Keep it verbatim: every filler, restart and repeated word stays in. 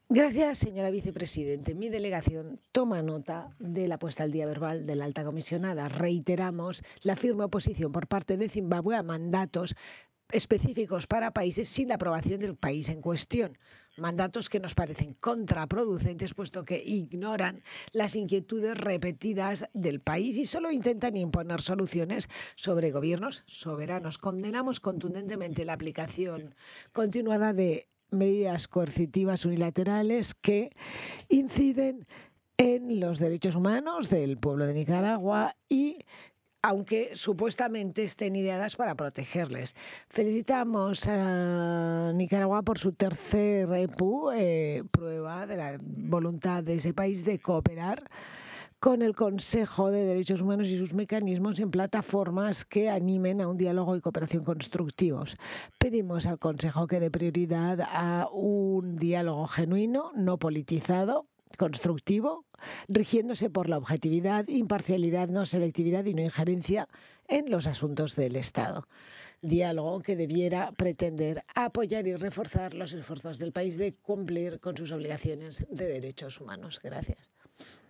Gracias, señora vicepresidente. Mi delegación toma nota de la puesta al día verbal de la alta comisionada. Reiteramos la firme oposición por parte de Zimbabue a mandatos específicos para países sin la aprobación del país en cuestión. Mandatos que nos parecen contraproducentes, puesto que ignoran las inquietudes repetidas del país y solo intentan imponer soluciones sobre gobiernos soberanos. Condenamos contundentemente la aplicación continuada de medidas coercitivas unilaterales que inciden en los derechos humanos del pueblo de Nicaragua y aunque supuestamente estén ideadas para protegerles. Felicitamos a Nicaragua por su tercer E P U, eh, prueba de la voluntad de ese país de cooperar con el Consejo de Derechos Humanos y sus mecanismos en plataformas que animen a un diálogo y cooperación constructivos. Pedimos al Consejo que dé prioridad a un diálogo genuino, no politizado, constructivo, rigiéndose por la objetividad, imparcialidad, no selectividad y no injerencia en los asuntos del Estado. Diálogo que debiera pretender apoyar y reforzar los esfuerzos del país de cumplir con sus obligaciones de derechos humanos. Gracias.